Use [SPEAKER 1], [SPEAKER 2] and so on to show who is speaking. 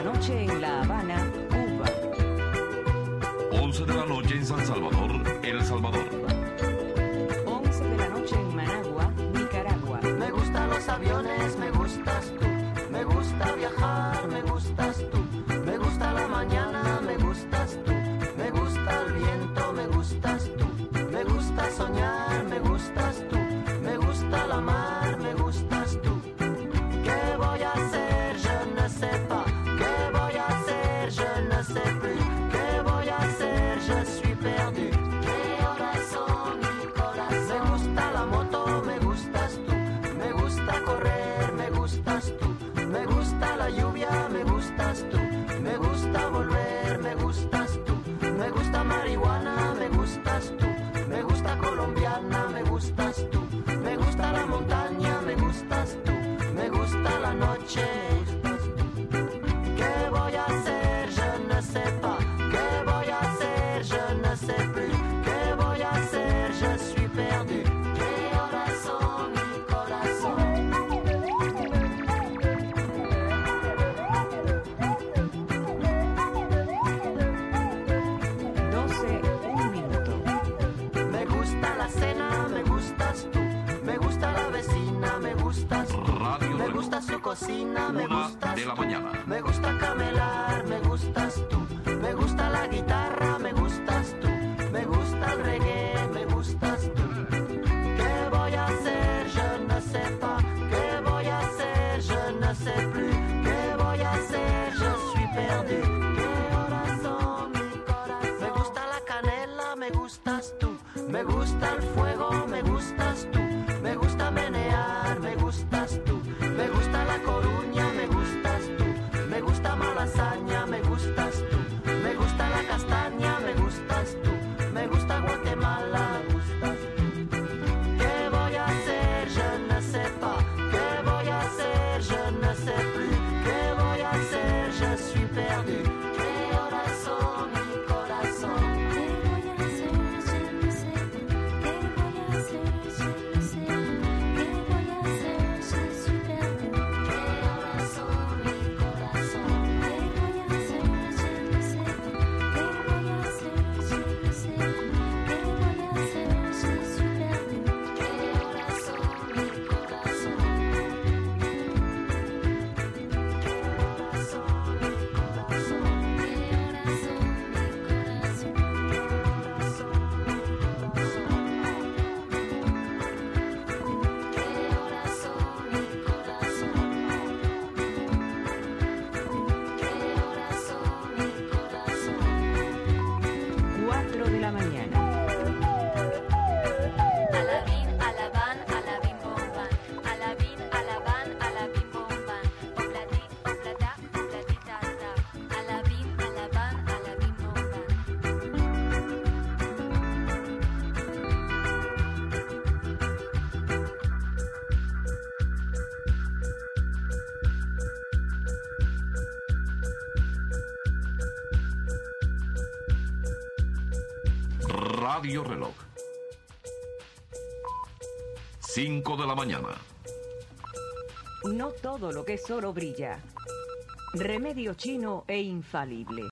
[SPEAKER 1] noche en La Habana, Cuba.
[SPEAKER 2] 11 de la noche en San Salvador, El Salvador.
[SPEAKER 1] 11 de la noche en Managua, Nicaragua.
[SPEAKER 3] Me gustan los aviones, me gustas tú. Me gusta viajar, me gustas tú. Me gusta la mañana, me gustas tú. Me gusta el viento, me gustas tú. Me gusta soñar, me gustas tú. Me gusta la mar, me gustas tú. ¿Qué voy a hacer? Je ne sais pas. ¿Qué voy a hacer? Je ne sais plus. ¿Qué voy a hacer? Je suis perdu. ¿Qué horas son, mi corazón? Me gusta la moto, me gustas tú. Me gusta correr, me gustas tú. Me gusta la lluvia, me gustas tú. Me gusta volver, me gustas tú. Me gusta marihuana, me gustas tú. Me gusta colombiana, me gustas tú. Me gusta la montaña, me gustas tú. Me gusta la noche. ¿Qué voy a hacer? Je ne sais pas. ¿Qué voy a hacer? Je ne sais plus. ¿Qué voy a hacer? Je suis perdu. ¿Qué horas son, mi corazón?
[SPEAKER 1] 12, un minuto.
[SPEAKER 3] Me gusta la cena, me gustas tú. Me gusta la vecina, me gustas tú.
[SPEAKER 2] Radio
[SPEAKER 3] Me
[SPEAKER 2] Reloj.
[SPEAKER 3] gusta su cocina, me
[SPEAKER 2] 1
[SPEAKER 3] gustas
[SPEAKER 2] de la
[SPEAKER 3] tú.
[SPEAKER 2] mañana.
[SPEAKER 3] Me gusta camelar, me gustas tú. Me gusta la guitarra, me gustas tú. Me gusta el reggae, me gustas tú. ¿Qué voy a hacer? Je ne sais pas. ¿Qué voy a hacer? Je ne sais plus. ¿Qué voy a hacer? Je suis perdu. ¿Qué horas son, mi corazón? Me gusta la canela, me gustas tú. Me gusta el fuego, me gustas tú. Me gusta menear, me gustas tú. Me gusta la Coruña, me gustas tú. Me gusta Malasaña, me gustas tú. Me gusta la castaña, me gustas tú. Me gusta Guatemala, me gustas tú. ¿Qué voy a hacer? Je ne sais pas. ¿Qué voy a hacer? Je ne sais plus. ¿Qué voy a hacer? Je suis perdu. ¿Qué horas son, mi corazón?
[SPEAKER 4] ¿Qué voy a hacer? Je ne sais pas. ¿Qué voy a hacer? Je ne sais pas. ¿Qué voy a hacer? Je suis perdu.
[SPEAKER 3] ¿Qué horas son, mi corazón?
[SPEAKER 4] ¿Qué voy a hacer? Je ne sais pas. ¿Qué voy a hacer? Je ne sais pas. ¿Qué voy a hacer? Je suis perdu.
[SPEAKER 3] ¿Qué horas son, mi corazón? ¿Qué horas son, mi corazón?
[SPEAKER 4] ¿Qué horas son, mi corazón?
[SPEAKER 3] ¿Qué horas son, mi corazón? ¿Qué horas son, mi corazón?
[SPEAKER 1] 4 de la mañana.
[SPEAKER 5] Alabín, alabán, alabín, bombán. Alabín, alabán, alabín, bombán. Obladí, obladá, obladitata. Alabín, alabán, alabín, bombán.
[SPEAKER 2] Radio Reloj. 5 de la mañana.
[SPEAKER 1] No todo lo que es oro brilla. Remedio chino e infalible.